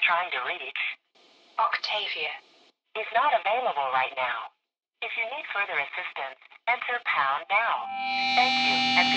trying to reach, Octavia, is not available right now. If you need further assistance, enter pound now. Thank you and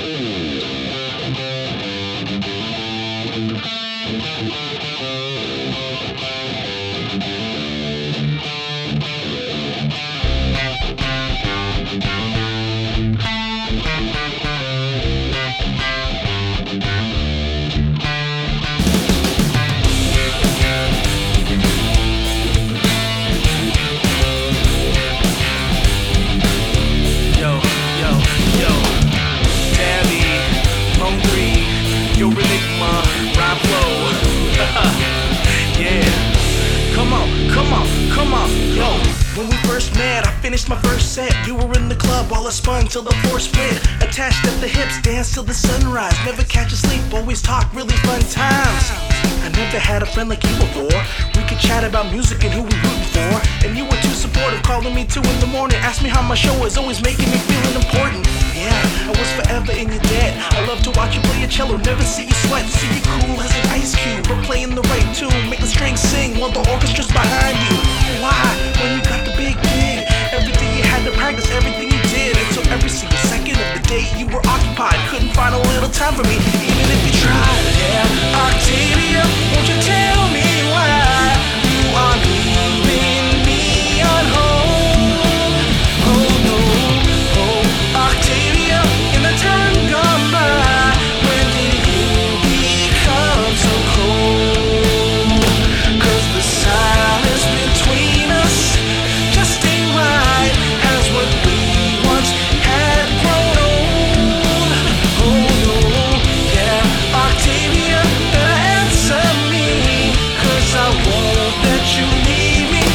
When we first met, I finished my first set. You were in the club while I spun till the floor split. Attached at the hips, dance till the sunrise. Never catch a sleep, always talk really fun times. I never had a friend like you before. We could chat about music and who we rooting for. And you were too supportive, calling me 2 in the morning. Asked me how my show was, always making me feeling important. Yeah, I was forever in your debt. I love to watch you play a cello, never see you sweat. See you cool as an ice cube, but playing the right tune. Make the strings sing while the orchestra's behind you. Why? When you got the big gig, everything you had to practice, everything you did. And so every single second of the day you were occupied. Couldn't find a little time for me, even if you tried. Yeah, Octavia, won't you tell me why you are leaving me on hold? Oh no, oh Octavia, in the time gone by, when did you become so cold? 'Cause the silence between us just ain't right, as what we once had grown old. Oh no, yeah, Octavia, better answer me, 'cause I won't let you leave me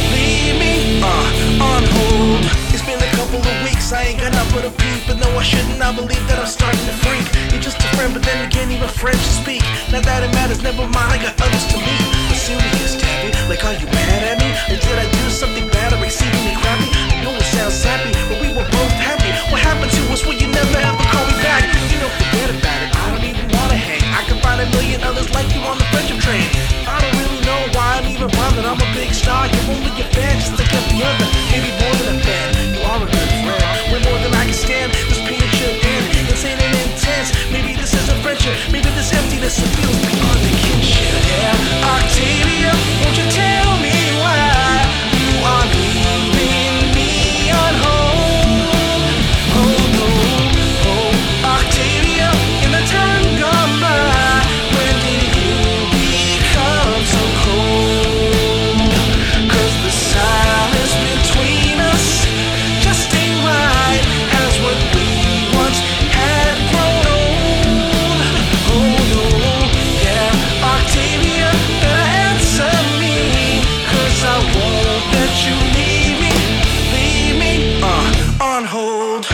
on hold. It's been a couple of weeks, I ain't got nothing but a peep, but no, I shouldn't. I believe that I'm starting to freak. You're just a friend, but then again, even friends to speak. Not that it matters, never mind, I got others to meet. But serious, Tabby, like, are you mad at me? Or did I do something bad or exceedingly crappy? I know it sounds sappy, but we were both happy. What happened to us? Will you never ever call me back? You know, forget about it, I don't even wanna hang. I can find a million others like you on the friendship train. I don't really know why I'm even bothered. I'm a big star, you're only a fan, just like every other. Maybe more than a fan, you are a good friend. Way more than I can stand, this pain should end. Insane and intense, maybe this isn't friendship. Maybe this emptiness, it feels beyond the kinship. Yeah, Octavia, won't you tell me why you are leaving me on hold? Oh no, oh Octavia, in the time gone by, when did you become so cold? 'Cause the silence between us just ain't right, as what we once had grown old. Oh no, yeah, Octavia, better answer me, 'cause I won't let you leave me on hold.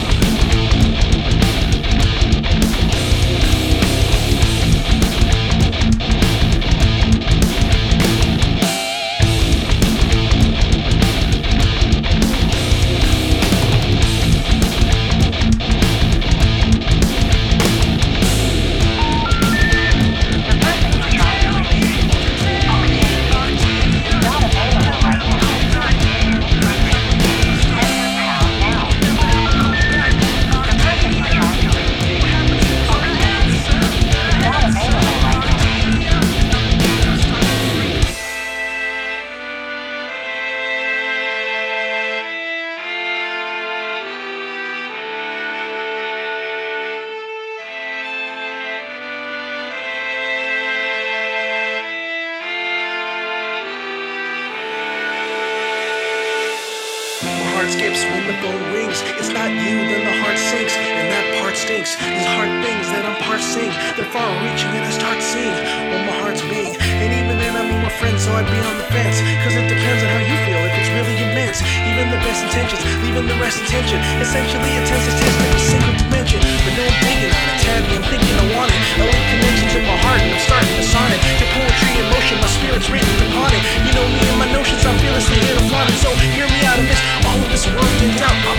Heart skips when the phone rings. It's not you, then the heart sinks, and that part stinks. These hard things that I'm parsing, they're far reaching, and I start seeing what my heart's being. And even then I'm with my friends, so I'd be on the fence, 'cause it depends on how you feel, if it's really immense. Even the best intentions, leaving the rest attention. Essentially a tense attention of a single dimension. But no, I'm thinking on it, Tabby, I'm thinking I want it. I link connections in my heart, and I'm starting to sonnet. Your poetry in motion, my spirit's written upon it. You know me and my notions, I'm fearlessly here to flaunt it. So hear me out of this, all of this work in doubt.